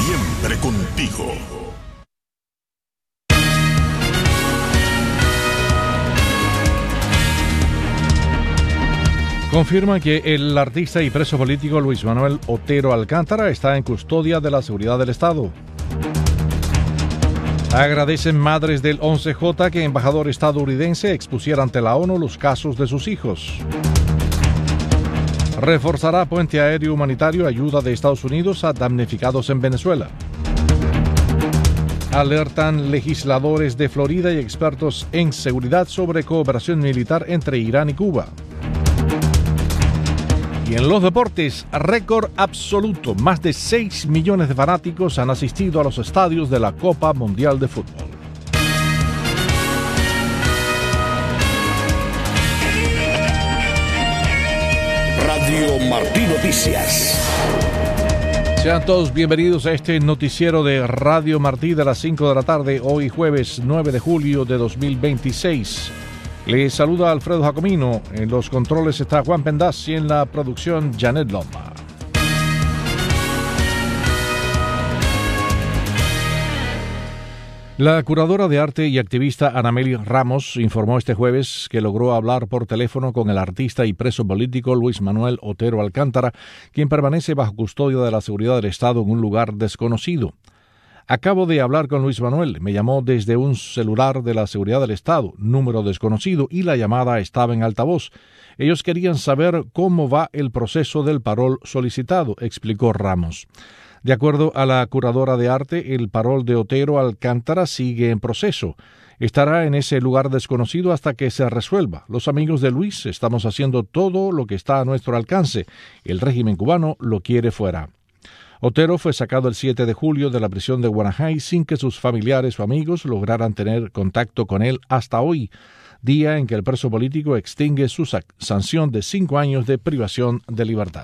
Siempre contigo. Confirma que el artista y preso político Luis Manuel Otero Alcántara está en custodia de la seguridad del Estado. Agradecen madres del 11J que embajador estadounidense expusiera ante la ONU los casos de sus hijos. Reforzará puente aéreo humanitario ayuda de Estados Unidos a damnificados en Venezuela. Alertan legisladores de Florida y expertos en seguridad sobre cooperación militar entre Irán y Cuba. Y en los deportes, récord absoluto. Más de 6 millones de fanáticos han asistido a los estadios de la Copa Mundial de Fútbol. Radio Martí Noticias. Sean todos bienvenidos a este noticiero de Radio Martí de las 5 de la tarde, hoy jueves 9 de julio de 2026. Les saluda Alfredo Jacomino. En los controles está Juan Pendaz y en la producción Janet Loma. La curadora de arte y activista Anameli Ramos informó este jueves que logró hablar por teléfono con el artista y preso político Luis Manuel Otero Alcántara, quien permanece bajo custodia de la seguridad del Estado en un lugar desconocido. Acabo de hablar con Luis Manuel, me llamó desde un celular de la seguridad del Estado, número desconocido, y la llamada estaba en altavoz. Ellos querían saber cómo va el proceso del parol solicitado, explicó Ramos. De acuerdo a la curadora de arte, el parol de Otero Alcántara sigue en proceso. Estará en ese lugar desconocido hasta que se resuelva. Los amigos de Luis estamos haciendo todo lo que está a nuestro alcance. El régimen cubano lo quiere fuera. Otero fue sacado el 7 de julio de la prisión de Guanajay sin que sus familiares o amigos lograran tener contacto con él hasta hoy, día en que el preso político extingue su sanción de 5 años de privación de libertad.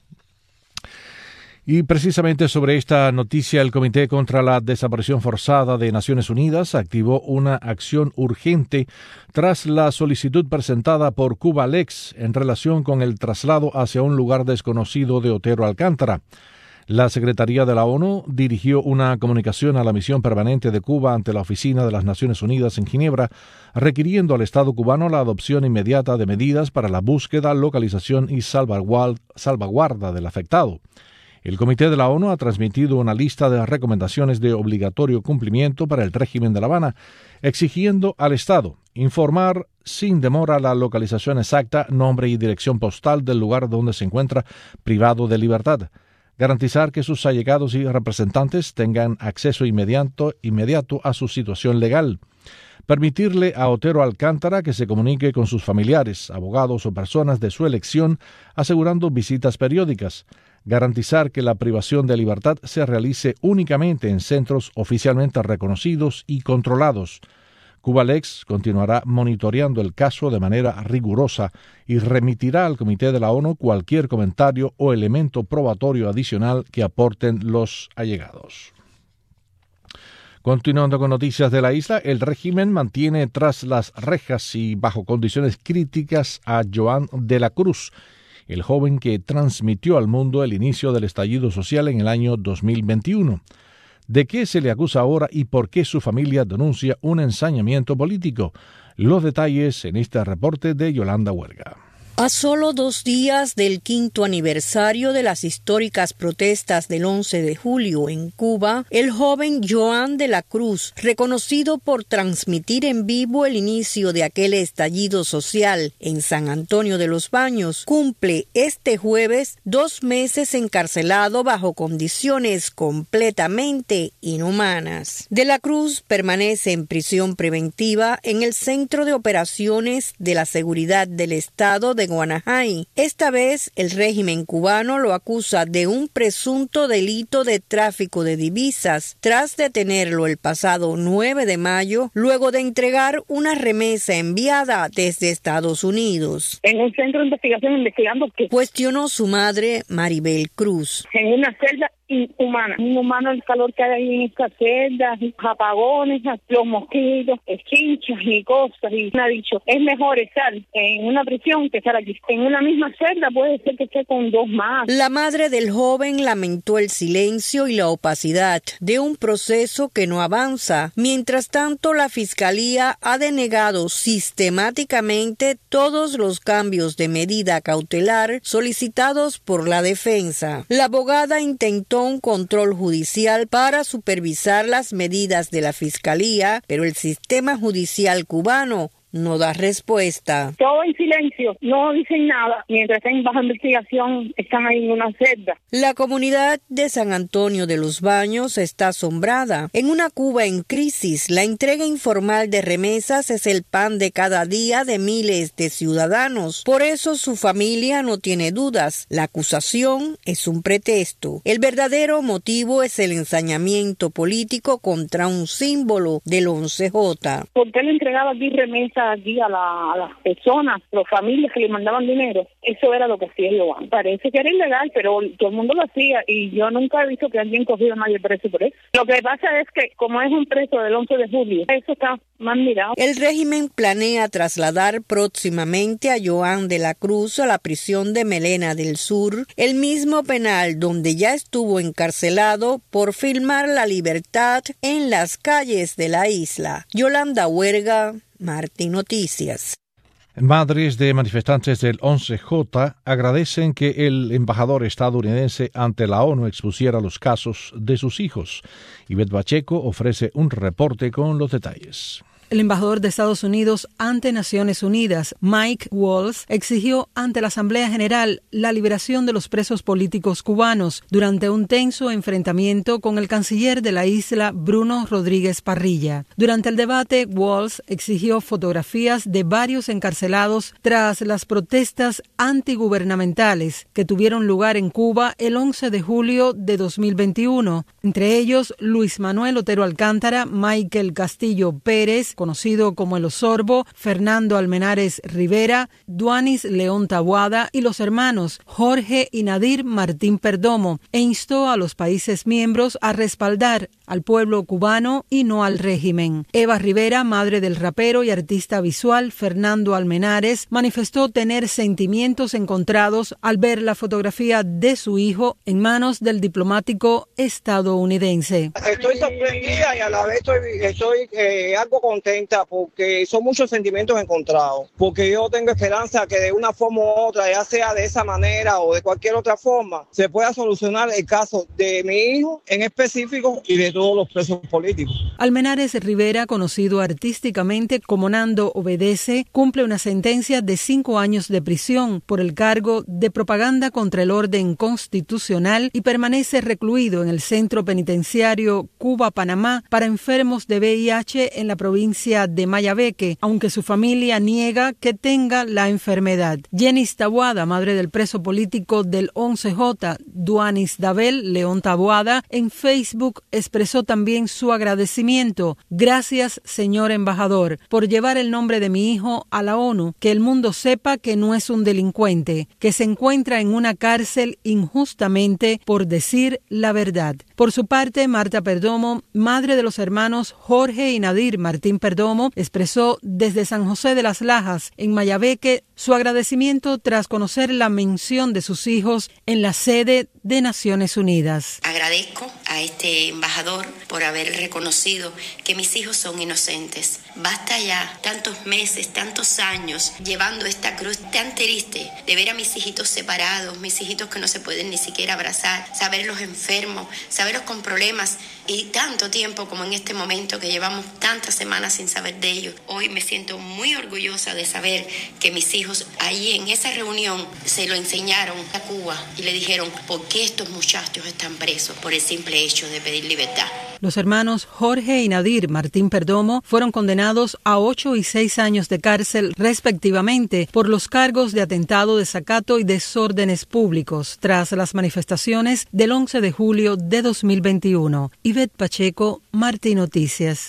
Y precisamente sobre esta noticia, el Comité contra la Desaparición Forzada de Naciones Unidas activó una acción urgente tras la solicitud presentada por Cubalex en relación con el traslado hacia un lugar desconocido de Otero Alcántara. La Secretaría de la ONU dirigió una comunicación a la misión permanente de Cuba ante la Oficina de las Naciones Unidas en Ginebra, requiriendo al Estado cubano la adopción inmediata de medidas para la búsqueda, localización y salvaguarda del afectado. El Comité de la ONU ha transmitido una lista de recomendaciones de obligatorio cumplimiento para el régimen de La Habana, exigiendo al Estado informar sin demora la localización exacta, nombre y dirección postal del lugar donde se encuentra privado de libertad, garantizar que sus allegados y representantes tengan acceso inmediato a su situación legal, permitirle a Otero Alcántara que se comunique con sus familiares, abogados o personas de su elección, asegurando visitas periódicas, garantizar que la privación de libertad se realice únicamente en centros oficialmente reconocidos y controlados. Cubalex continuará monitoreando el caso de manera rigurosa y remitirá al Comité de la ONU cualquier comentario o elemento probatorio adicional que aporten los allegados. Continuando con noticias de la isla, el régimen mantiene tras las rejas y bajo condiciones críticas a Joan de la Cruz, el joven que transmitió al mundo el inicio del estallido social en el año 2021. ¿De qué se le acusa ahora y por qué su familia denuncia un ensañamiento político? Los detalles en este reporte de Yolanda Huerga. A solo 2 días del 5º aniversario de las históricas protestas del 11 de julio en Cuba, el joven Joan de la Cruz, reconocido por transmitir en vivo el inicio de aquel estallido social en San Antonio de los Baños, cumple este jueves 2 meses encarcelado bajo condiciones completamente inhumanas. De la Cruz permanece en prisión preventiva en el Centro de Operaciones de la Seguridad del Estado de Guanajay. Esta vez el régimen cubano lo acusa de un presunto delito de tráfico de divisas tras detenerlo el pasado 9 de mayo luego de entregar una remesa enviada desde Estados Unidos. En un centro de investigación investigando que cuestionó su madre Maribel Cruz. En una celda inhumana. Inhumano el calor que hay ahí en estas celdas, los apagones, los mosquitos, chinchas y cosas. Y me ha dicho, es mejor estar en una prisión que estar aquí. En una misma celda puede ser que esté con 2 más. La madre del joven lamentó el silencio y la opacidad de un proceso que no avanza. Mientras tanto, la Fiscalía ha denegado sistemáticamente todos los cambios de medida cautelar solicitados por la defensa. La abogada intentó un control judicial para supervisar las medidas de la Fiscalía, pero el sistema judicial cubano no da respuesta. Todo en silencio, no dicen nada. Mientras están bajo investigación, están ahí en una celda. La comunidad de San Antonio de los Baños está asombrada. En una Cuba en crisis, la entrega informal de remesas es el pan de cada día de miles de ciudadanos. Por eso su familia no tiene dudas. La acusación es un pretexto. El verdadero motivo es el ensañamiento político contra un símbolo del 11J. ¿Por qué le entregaba aquí remesas aquí a las personas, las familias que le mandaban dinero? Eso era lo que hacía Joan. Parece que era ilegal, pero todo el mundo lo hacía y yo nunca he visto que alguien cogido a nadie preso por eso. Lo que pasa es que como es un preso del 11 de julio, eso está más mirado. El régimen planea trasladar próximamente a Joan de la Cruz a la prisión de Melena del Sur, el mismo penal donde ya estuvo encarcelado por filmar la libertad en las calles de la isla. Yolanda Huerga, Martín Noticias. Madres de manifestantes del 11J agradecen que el embajador estadounidense ante la ONU expusiera los casos de sus hijos. Ivette Pacheco ofrece un reporte con los detalles. El embajador de Estados Unidos ante Naciones Unidas, Mike Waltz, exigió ante la Asamblea General la liberación de los presos políticos cubanos durante un tenso enfrentamiento con el canciller de la isla, Bruno Rodríguez Parrilla. Durante el debate, Waltz exigió fotografías de varios encarcelados tras las protestas antigubernamentales que tuvieron lugar en Cuba el 11 de julio de 2021, entre ellos Luis Manuel Otero Alcántara, Michael Castillo Pérez, conocido como el Osorbo, Fernando Almenares Rivera, Duanis León Taboada y los hermanos Jorge y Nadir Martín Perdomo, e instó a los países miembros a respaldar al pueblo cubano y no al régimen. Eva Rivera, madre del rapero y artista visual Fernando Almenares, manifestó tener sentimientos encontrados al ver la fotografía de su hijo en manos del diplomático estadounidense. Estoy sorprendida y a la vez estoy algo contenta porque son muchos sentimientos encontrados, porque yo tengo esperanza que de una forma u otra, ya sea de esa manera o de cualquier otra forma, se pueda solucionar el caso de mi hijo en específico y de todos los presos políticos. Almenares Rivera, conocido artísticamente como Nando Obedece, cumple una sentencia de 5 años de prisión por el cargo de propaganda contra el orden constitucional y permanece recluido en el centro penitenciario Cuba-Panamá para enfermos de VIH en la provincia de Mayabeque, aunque su familia niega que tenga la enfermedad. Jenis Taboada, madre del preso político del 11J, Duanis Dabel León Taboada, en Facebook expresó también su agradecimiento. Gracias, señor embajador, por llevar el nombre de mi hijo a la ONU, que el mundo sepa que no es un delincuente, que se encuentra en una cárcel injustamente por decir la verdad. Por su parte, Marta Perdomo, madre de los hermanos Jorge y Nadir Martín Perdomo, expresó desde San José de las Lajas, en Mayabeque, su agradecimiento tras conocer la mención de sus hijos en la sede de Naciones Unidas. Agradezco a este embajador por haber reconocido que mis hijos son inocentes. Basta ya tantos meses, tantos años llevando esta cruz tan triste de ver a mis hijitos separados, mis hijitos que no se pueden ni siquiera abrazar, saberlos enfermos, saberlos con problemas y tanto tiempo como en este momento que llevamos tantas semanas sin saber de ellos. Hoy me siento muy orgullosa de saber que mis hijos ahí en esa reunión se lo enseñaron a Cuba y le dijeron por qué estos muchachos están presos por el simple hecho de pedir libertad. Los hermanos Jorge y Nadir Martín Perdomo fueron condenados a 8 y 6 años de cárcel respectivamente por los cargos de atentado, desacato y desórdenes públicos tras las manifestaciones del 11 de julio de 2021. Ivette Pacheco, Martín Noticias.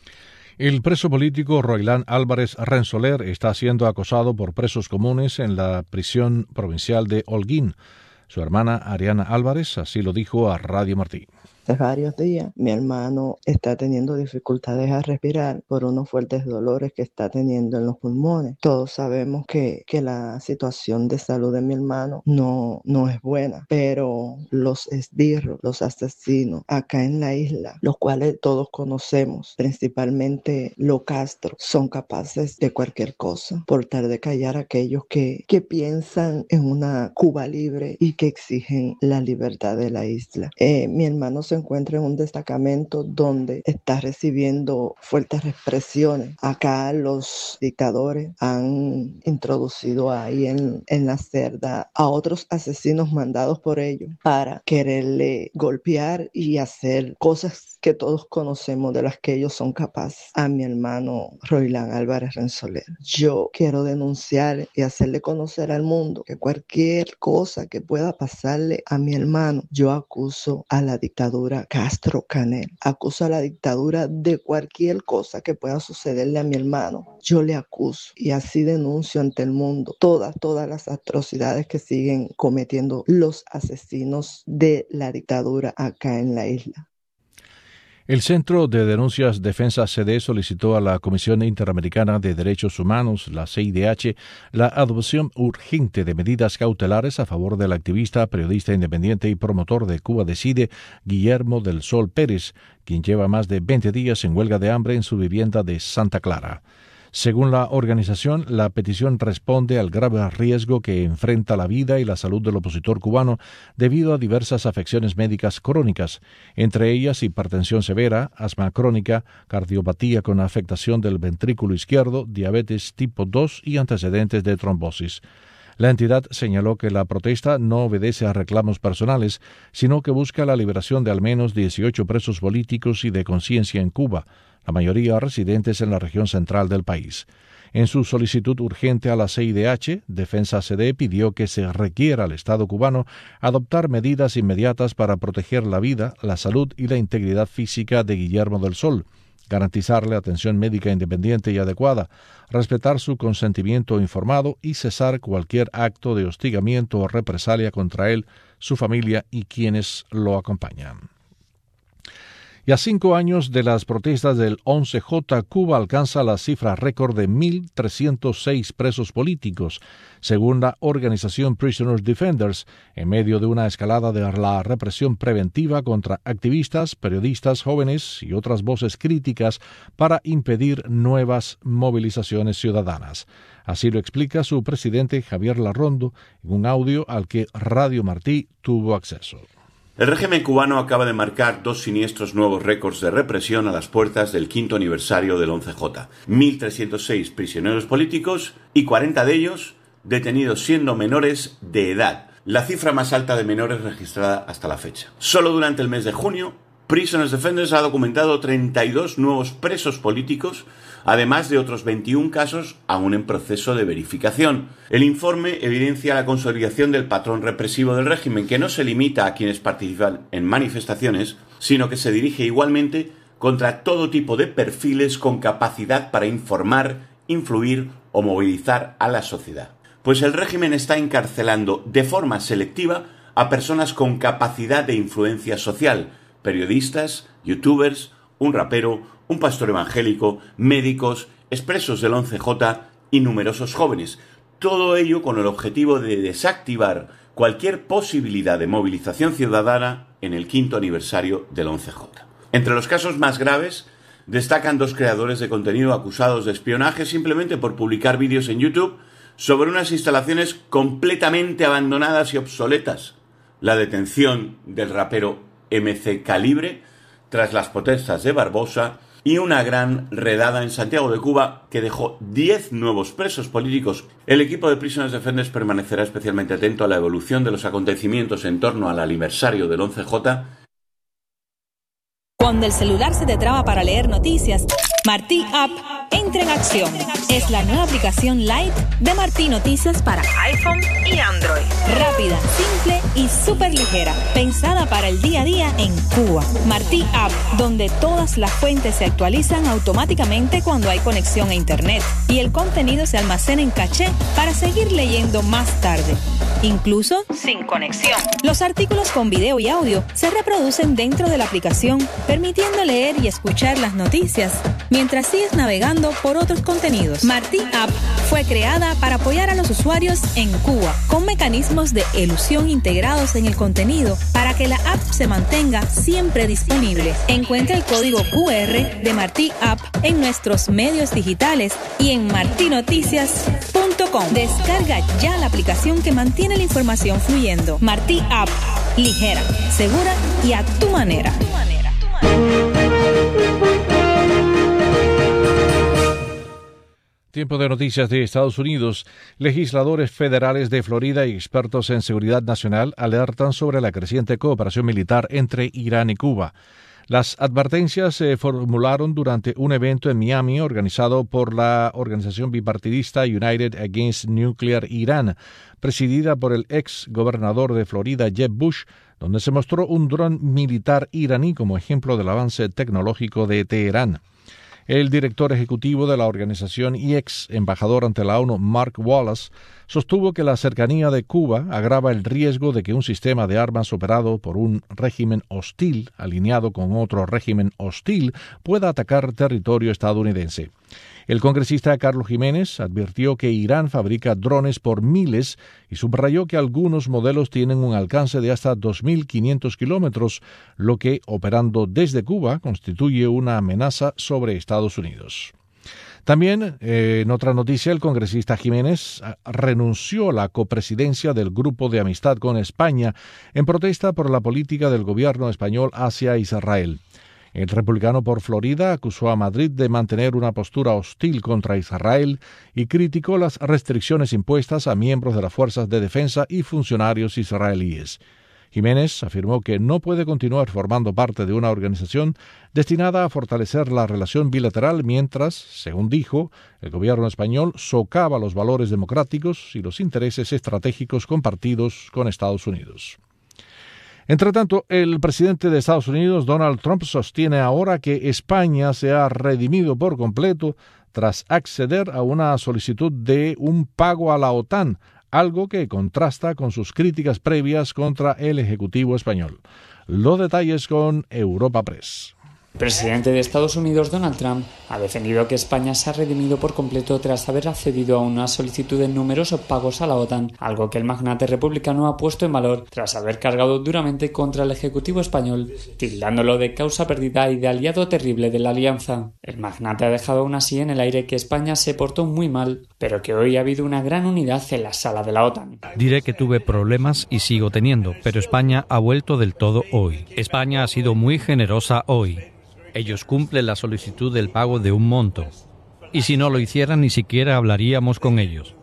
El preso político Roilán Álvarez Rensoler está siendo acosado por presos comunes en la prisión provincial de Holguín. Su hermana Ariana Álvarez así lo dijo a Radio Martí. Hace varios días mi hermano está teniendo dificultades a respirar por unos fuertes dolores que está teniendo en los pulmones. Todos sabemos que la situación de salud de mi hermano no es buena, pero los esbirros, los asesinos acá en la isla, los cuales todos conocemos, principalmente los Castro, son capaces de cualquier cosa por tal de callar a aquellos que piensan en una Cuba libre y que exigen la libertad de la isla. Mi hermano se encuentra en un destacamento donde está recibiendo fuertes represiones. Acá los dictadores han introducido ahí en la celda a otros asesinos mandados por ellos para quererle golpear y hacer cosas que todos conocemos de las que ellos son capaces a mi hermano Roilán Álvarez Renzoler. Yo quiero denunciar y hacerle conocer al mundo que cualquier cosa que pueda pasarle a mi hermano, yo acuso a la dictadura Castro Canel, acuso a la dictadura de cualquier cosa que pueda sucederle a mi hermano. Yo le acuso y así denuncio ante el mundo todas las atrocidades que siguen cometiendo los asesinos de la dictadura acá en la isla. El Centro de Denuncias Defensa CD solicitó a la Comisión Interamericana de Derechos Humanos, la CIDH, la adopción urgente de medidas cautelares a favor del activista, periodista independiente y promotor de Cuba Decide, Guillermo del Sol Pérez, quien lleva más de 20 días en huelga de hambre en su vivienda de Santa Clara. Según la organización, la petición responde al grave riesgo que enfrenta la vida y la salud del opositor cubano debido a diversas afecciones médicas crónicas, entre ellas hipertensión severa, asma crónica, cardiopatía con afectación del ventrículo izquierdo, diabetes tipo 2 y antecedentes de trombosis. La entidad señaló que la protesta no obedece a reclamos personales, sino que busca la liberación de al menos 18 presos políticos y de conciencia en Cuba, la mayoría residentes en la región central del país. En su solicitud urgente a la CIDH, Defensa CD pidió que se requiera al Estado cubano adoptar medidas inmediatas para proteger la vida, la salud y la integridad física de Guillermo del Sol, garantizarle atención médica independiente y adecuada, respetar su consentimiento informado y cesar cualquier acto de hostigamiento o represalia contra él, su familia y quienes lo acompañan. Y a 5 años de las protestas del 11J, Cuba alcanza la cifra récord de 1.306 presos políticos, según la organización Prisoners Defenders, en medio de una escalada de la represión preventiva contra activistas, periodistas jóvenes y otras voces críticas para impedir nuevas movilizaciones ciudadanas. Así lo explica su presidente Javier Larrondo en un audio al que Radio Martí tuvo acceso. El régimen cubano acaba de marcar 2 siniestros nuevos récords de represión a las puertas del 5º aniversario del 11J. 1.306 prisioneros políticos y 40 de ellos detenidos siendo menores de edad, la cifra más alta de menores registrada hasta la fecha. Solo durante el mes de junio, Prisoners Defenders ha documentado 32 nuevos presos políticos, además de otros 21 casos aún en proceso de verificación. El informe evidencia la consolidación del patrón represivo del régimen, que no se limita a quienes participan en manifestaciones, sino que se dirige igualmente contra todo tipo de perfiles con capacidad para informar, influir o movilizar a la sociedad. Pues el régimen está encarcelando de forma selectiva a personas con capacidad de influencia social, periodistas, youtubers, un rapero, un pastor evangélico, médicos, expresos del 11J y numerosos jóvenes. Todo ello con el objetivo de desactivar cualquier posibilidad de movilización ciudadana en el 5º aniversario del 11J. Entre los casos más graves destacan 2 creadores de contenido acusados de espionaje simplemente por publicar vídeos en YouTube sobre unas instalaciones completamente abandonadas y obsoletas. La detención del rapero MC Calibre tras las protestas de Barbosa y una gran redada en Santiago de Cuba que dejó 10 nuevos presos políticos. El equipo de Prisoners Defenders permanecerá especialmente atento a la evolución de los acontecimientos en torno al aniversario del 11J. Cuando el celular se te traba para leer noticias, Martí App entra en acción. Es la nueva aplicación Lite de Martí Noticias para iPhone y Android. Rápida, simple y súper ligera. Pensada para el día a día en Cuba. Martí App, donde todas las fuentes se actualizan automáticamente cuando hay conexión a Internet. Y el contenido se almacena en caché para seguir leyendo más tarde. incluso sin conexión. Los artículos con video y audio se reproducen dentro de la aplicación, permitiendo leer y escuchar las noticias mientras sigues navegando por otros contenidos. Martí App fue creada para apoyar a los usuarios en Cuba, con mecanismos de elusión integrados en el contenido para que la app se mantenga siempre disponible. Encuentra el código QR de Martí App en nuestros medios digitales y en martinoticias.com. Descarga ya la aplicación que mantiene la información fluyendo. Martí App, ligera, segura y a tu manera. Tiempo de noticias de Estados Unidos. Legisladores federales de Florida y expertos en seguridad nacional alertan sobre la creciente cooperación militar entre Irán y Cuba. Las advertencias se formularon durante un evento en Miami organizado por la organización bipartidista United Against Nuclear Iran, presidida por el ex gobernador de Florida, Jeb Bush, donde se mostró un dron militar iraní como ejemplo del avance tecnológico de Teherán. El director ejecutivo de la organización y ex embajador ante la ONU, Mark Wallace, sostuvo que la cercanía de Cuba agrava el riesgo de que un sistema de armas operado por un régimen hostil, alineado con otro régimen hostil, pueda atacar territorio estadounidense. El congresista Carlos Jiménez advirtió que Irán fabrica drones por miles y subrayó que algunos modelos tienen un alcance de hasta 2.500 kilómetros, lo que, operando desde Cuba, constituye una amenaza sobre Estados Unidos. También, en otra noticia, el congresista Jiménez renunció a la copresidencia del Grupo de Amistad con España en protesta por la política del gobierno español hacia Israel. El republicano por Florida acusó a Madrid de mantener una postura hostil contra Israel y criticó las restricciones impuestas a miembros de las fuerzas de defensa y funcionarios israelíes. Jiménez afirmó que no puede continuar formando parte de una organización destinada a fortalecer la relación bilateral mientras, según dijo, el gobierno español socava los valores democráticos y los intereses estratégicos compartidos con Estados Unidos. Entre tanto, el presidente de Estados Unidos, Donald Trump, sostiene ahora que España se ha redimido por completo tras acceder a una solicitud de un pago a la OTAN, algo que contrasta con sus críticas previas contra el Ejecutivo español. Los detalles con Europa Press. El presidente de Estados Unidos, Donald Trump, ha defendido que España se ha redimido por completo tras haber accedido a una solicitud de numerosos pagos a la OTAN, algo que el magnate republicano ha puesto en valor tras haber cargado duramente contra el Ejecutivo español, tildándolo de causa perdida y de aliado terrible de la alianza. El magnate ha dejado aún así en el aire que España se portó muy mal, pero que hoy ha habido una gran unidad en la sala de la OTAN. Diré que tuve problemas y sigo teniendo, pero España ha vuelto del todo hoy. España ha sido muy generosa hoy. Ellos cumplen la solicitud del pago de un monto. Y si no lo hicieran, ni siquiera hablaríamos con ellos.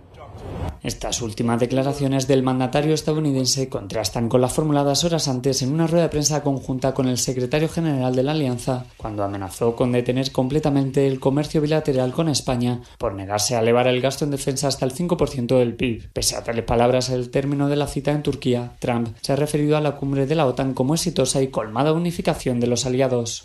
Estas últimas declaraciones del mandatario estadounidense contrastan con las formuladas horas antes en una rueda de prensa conjunta con el secretario general de la Alianza, cuando amenazó con detener completamente el comercio bilateral con España por negarse a elevar el gasto en defensa hasta el 5% del PIB. Pese a tales palabras, al término de la cita en Turquía, Trump se ha referido a la cumbre de la OTAN como exitosa y colmada unificación de los aliados.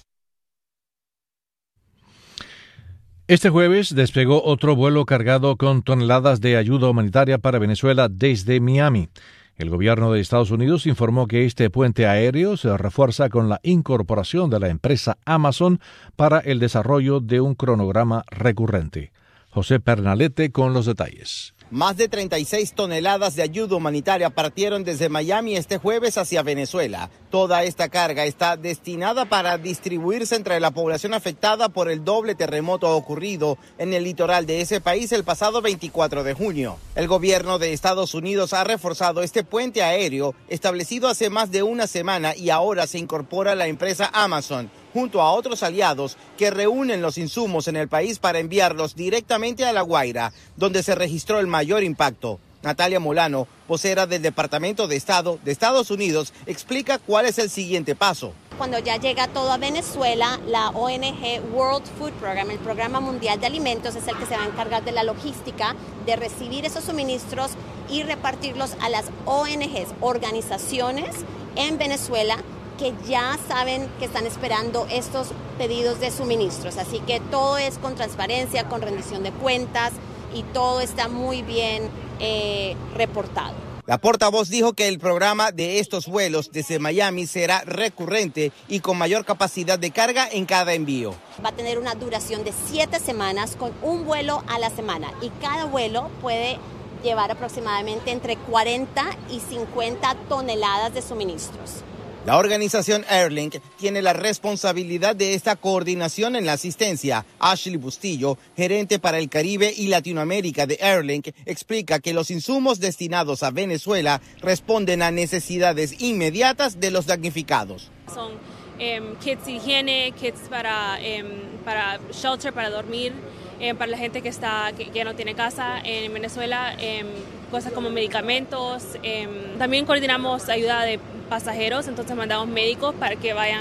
Este jueves despegó otro vuelo cargado con toneladas de ayuda humanitaria para Venezuela desde Miami. El gobierno de Estados Unidos informó que este puente aéreo se refuerza con la incorporación de la empresa Amazon para el desarrollo de un cronograma recurrente. José Pernalete con los detalles. Más de 36 toneladas de ayuda humanitaria partieron desde Miami este jueves hacia Venezuela. Toda esta carga está destinada para distribuirse entre la población afectada por el doble terremoto ocurrido en el litoral de ese país el pasado 24 de junio. El gobierno de Estados Unidos ha reforzado este puente aéreo establecido hace más de una semana y ahora se incorpora la empresa Amazon, junto a otros aliados que reúnen los insumos en el país para enviarlos directamente a La Guaira, donde se registró el mayor impacto. Natalia Molano, vocera del Departamento de Estado de Estados Unidos, explica cuál es el siguiente paso. Cuando ya llega todo a Venezuela, la ONG World Food Program, el Programa Mundial de Alimentos, es el que se va a encargar de la logística, de recibir esos suministros y repartirlos a las ONGs, organizaciones en Venezuela, que ya saben que están esperando estos pedidos de suministros. Así que todo es con transparencia, con rendición de cuentas y todo está muy bien reportado. La portavoz dijo que el programa de estos vuelos desde Miami será recurrente y con mayor capacidad de carga en cada envío. Va a tener una duración de 7 semanas con un vuelo a la semana y cada vuelo puede llevar aproximadamente entre 40 y 50 toneladas de suministros. La organización Airlink tiene la responsabilidad de esta coordinación en la asistencia. Ashley Bustillo, gerente para el Caribe y Latinoamérica de Airlink, explica que los insumos destinados a Venezuela responden a necesidades inmediatas de los damnificados. Son kits de higiene, kits para shelter, para dormir, para la gente que no tiene casa en Venezuela, cosas como medicamentos. También coordinamos ayuda de pasajeros, entonces mandamos médicos para que vayan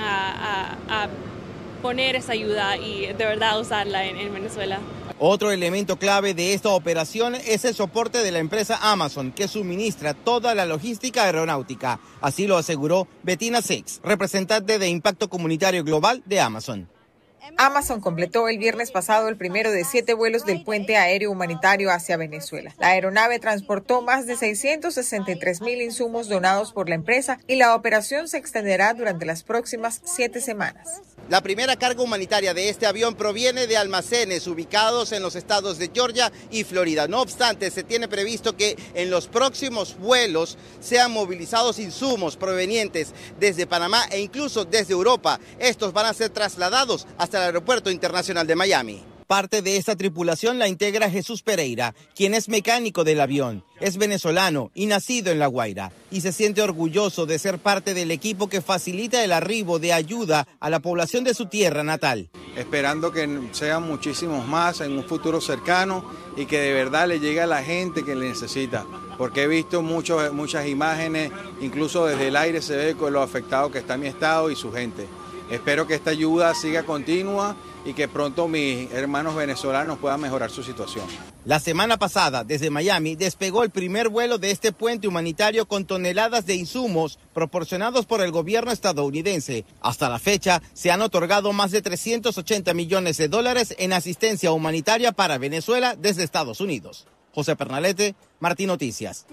a poner esa ayuda y de verdad usarla en Venezuela. Otro elemento clave de esta operación es el soporte de la empresa Amazon, que suministra toda la logística aeronáutica. Así lo aseguró Bettina Six, representante de Impacto Comunitario Global de Amazon. Amazon completó el viernes pasado el primero de 7 vuelos del puente aéreo humanitario hacia Venezuela. La aeronave transportó más de 663,000 insumos donados por la empresa y la operación se extenderá durante las próximas 7 semanas. La primera carga humanitaria de este avión proviene de almacenes ubicados en los estados de Georgia y Florida. No obstante, se tiene previsto que en los próximos vuelos sean movilizados insumos provenientes desde Panamá e incluso desde Europa. Estos van a ser trasladados hasta el Aeropuerto Internacional de Miami. Parte de esta tripulación la integra Jesús Pereira, quien es mecánico del avión. Es venezolano y nacido en La Guaira y se siente orgulloso de ser parte del equipo que facilita el arribo de ayuda a la población de su tierra natal. Esperando que sean muchísimos más en un futuro cercano y que de verdad le llegue a la gente que le necesita. Porque he visto muchas imágenes, incluso desde el aire se ve con lo afectado que está mi estado y su gente. Espero que esta ayuda siga continua y que pronto mis hermanos venezolanos puedan mejorar su situación. La semana pasada, desde Miami, despegó el primer vuelo de este puente humanitario con toneladas de insumos proporcionados por el gobierno estadounidense. Hasta la fecha, se han otorgado más de $380 millones en asistencia humanitaria para Venezuela desde Estados Unidos. José Pernalete, Martín Noticias.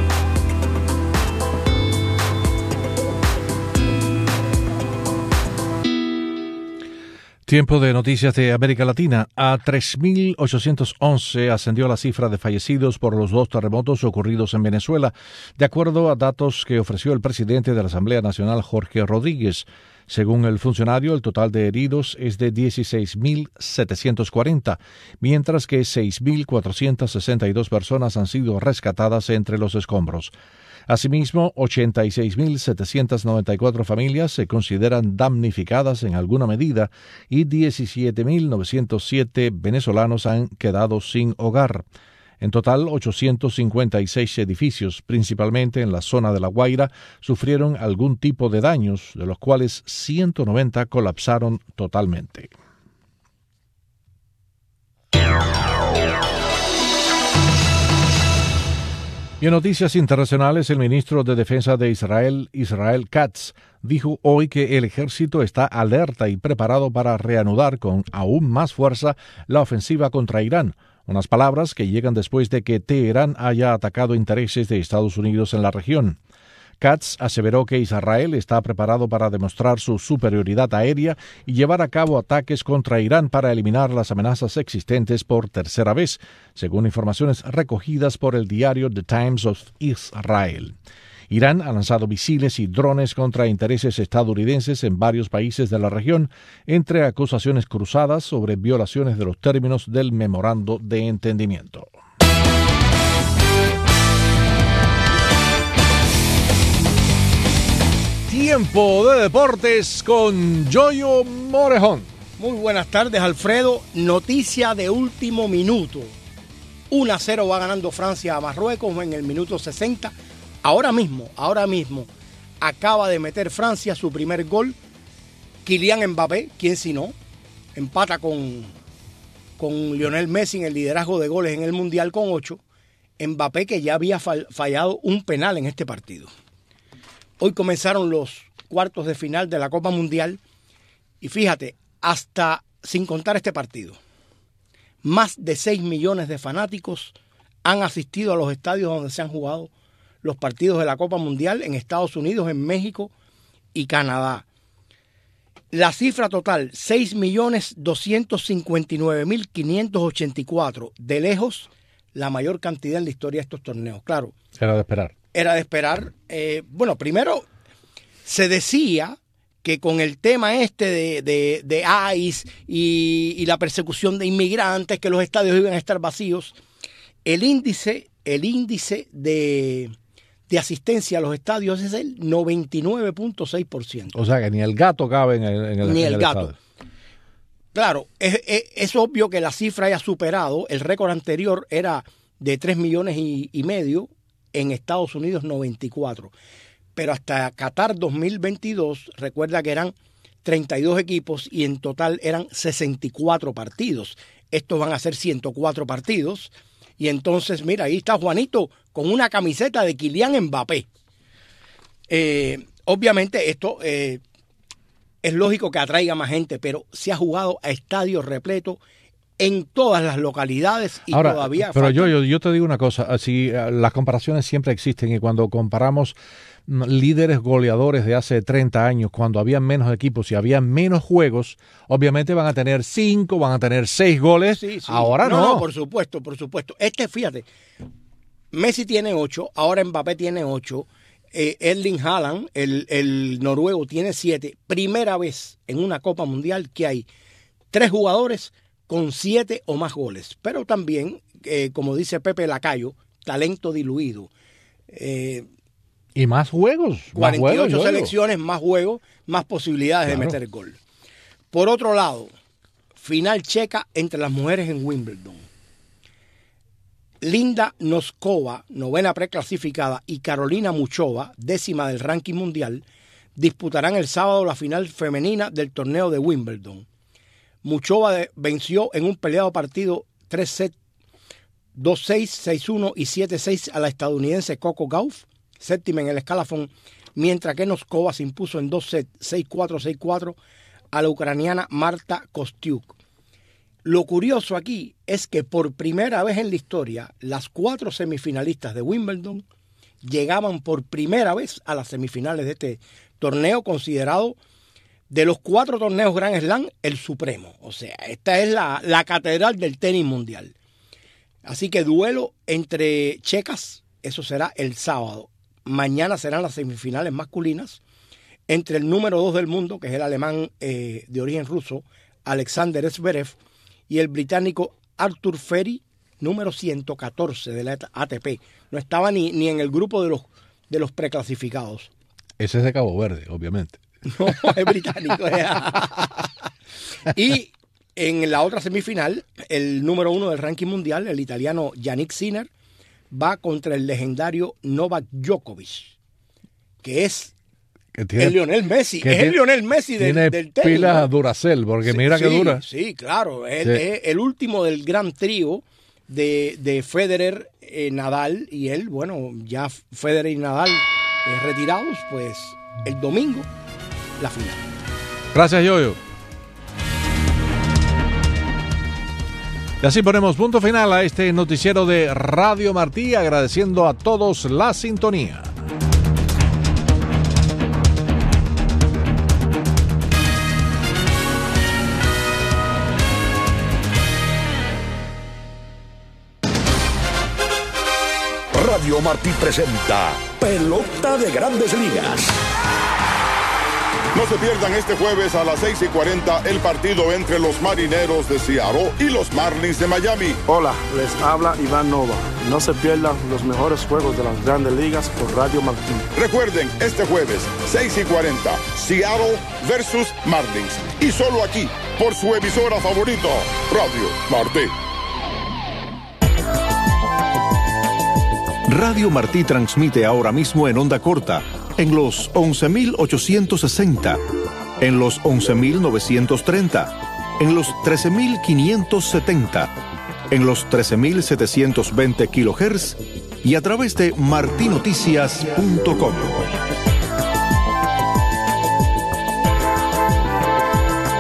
Tiempo de noticias de América Latina. A 3.811 ascendió la cifra de fallecidos por los 2 terremotos ocurridos en Venezuela, de acuerdo a datos que ofreció el presidente de la Asamblea Nacional, Jorge Rodríguez. Según el funcionario, el total de heridos es de 16.740, mientras que 6.462 personas han sido rescatadas entre los escombros. Asimismo, 86.794 familias se consideran damnificadas en alguna medida y 17.907 venezolanos han quedado sin hogar. En total, 856 edificios, principalmente en la zona de La Guaira, sufrieron algún tipo de daños, de los cuales 190 colapsaron totalmente. Y en noticias internacionales, el ministro de Defensa de Israel, Israel Katz, dijo hoy que el ejército está alerta y preparado para reanudar con aún más fuerza la ofensiva contra Irán, unas palabras que llegan después de que Teherán haya atacado intereses de Estados Unidos en la región. Katz aseveró que Israel está preparado para demostrar su superioridad aérea y llevar a cabo ataques contra Irán para eliminar las amenazas existentes por tercera vez, según informaciones recogidas por el diario The Times of Israel. Irán ha lanzado misiles y drones contra intereses estadounidenses en varios países de la región, entre acusaciones cruzadas sobre violaciones de los términos del memorando de entendimiento. Tiempo de deportes con Yoyo Morejón. Muy buenas tardes, Alfredo. Noticia de último minuto. 1-0 va ganando Francia a Marruecos en el minuto 60. Ahora mismo, acaba de meter Francia su primer gol. Kylian Mbappé, ¿quién si no? Empata con Lionel Messi en el liderazgo de goles en el Mundial con 8. Mbappé, que ya había fallado un penal en este partido. Hoy comenzaron los cuartos de final de la Copa Mundial y fíjate, hasta sin contar este partido, más de 6 millones de fanáticos han asistido a los estadios donde se han jugado los partidos de la Copa Mundial en Estados Unidos, en México y Canadá. La cifra total, 6.259.584. De lejos, la mayor cantidad en la historia de estos torneos. Claro. Era de esperar. Era de esperar. Bueno, primero se decía que con el tema de ICE y la persecución de inmigrantes, que los estadios iban a estar vacíos, el índice de asistencia a los estadios es el 99.6%. O sea que ni el gato cabe en el gato. estadio. Claro, es obvio que la cifra haya superado. El récord anterior era de 3,5 millones en Estados Unidos, 94. Pero hasta Qatar 2022, recuerda que eran 32 equipos y en total eran 64 partidos. Estos van a ser 104 partidos. Y entonces, mira, ahí está Juanito con una camiseta de Kylian Mbappé. Obviamente esto es lógico que atraiga más gente, pero se ha jugado a estadios repletos en todas las localidades y ahora, todavía... Pero yo te digo una cosa, así, las comparaciones siempre existen y cuando comparamos líderes goleadores de hace 30 años, cuando había menos equipos y había menos juegos, obviamente van a tener 5, van a tener 6 goles. Sí. Ahora no. No, por supuesto. Fíjate, Messi tiene 8, ahora Mbappé tiene 8, Erling Haaland, el noruego, tiene 7. Primera vez en una Copa Mundial que hay 3 jugadores con 7 o más goles. Pero también, como dice Pepe Lacayo, talento diluido. Y más juegos. 48 selecciones, más juegos, más posibilidades de meter gol. Por otro lado, final checa entre las mujeres en Wimbledon. Linda Noskova, 9ª preclasificada, y Carolina Muchova, 10ª del ranking mundial, disputarán el sábado la final femenina del torneo de Wimbledon. Muchova venció en un peleado partido 3 sets, 2-6, 6-1 y 7-6 a la estadounidense Coco Gauff, 7ª en el escalafón, mientras que Noskova se impuso en 2 sets, 6-4, 6-4 a la ucraniana Marta Kostyuk. Lo curioso aquí es que por primera vez en la historia, las 4 semifinalistas de Wimbledon llegaban por primera vez a las semifinales de este torneo, considerado de los 4 torneos Grand Slam el supremo. O sea, esta es la catedral del tenis mundial. Así que duelo entre checas, eso será el sábado. Mañana serán las semifinales masculinas entre el número 2 del mundo, que es el alemán de origen ruso, Alexander Zverev, y el británico Arthur Ferry, número 114 de la ATP. No estaba ni en el grupo de los preclasificados. Ese es de Cabo Verde, obviamente. No, es británico. Y en la otra semifinal, el número 1 del ranking mundial, el italiano Yannick Sinner, va contra el legendario Novak Djokovic, que es el Lionel Messi. Es el Lionel Messi del tenis. Tiene pilas Duracell, porque mira que dura. Sí, claro. Es el último del gran trío de Federer, Nadal y él. Bueno, ya Federer y Nadal retirados, pues el domingo la final. Gracias, Yoyo. Y así ponemos punto final a este noticiero de Radio Martí, agradeciendo a todos la sintonía. Radio Martí presenta Pelota de Grandes Ligas. No se pierdan este jueves a las 6:40 el partido entre los Marineros de Seattle y los Marlins de Miami. Hola, les habla Iván Nova. No se pierdan los mejores juegos de las Grandes Ligas por Radio Martí. Recuerden, este jueves, 6:40, Seattle versus Marlins. Y solo aquí, por su emisora favorita, Radio Martí. Radio Martí transmite ahora mismo en onda corta, en los 11.860, en los 11.930, en los 13.570, en los 13.720 kHz y a través de martinoticias.com.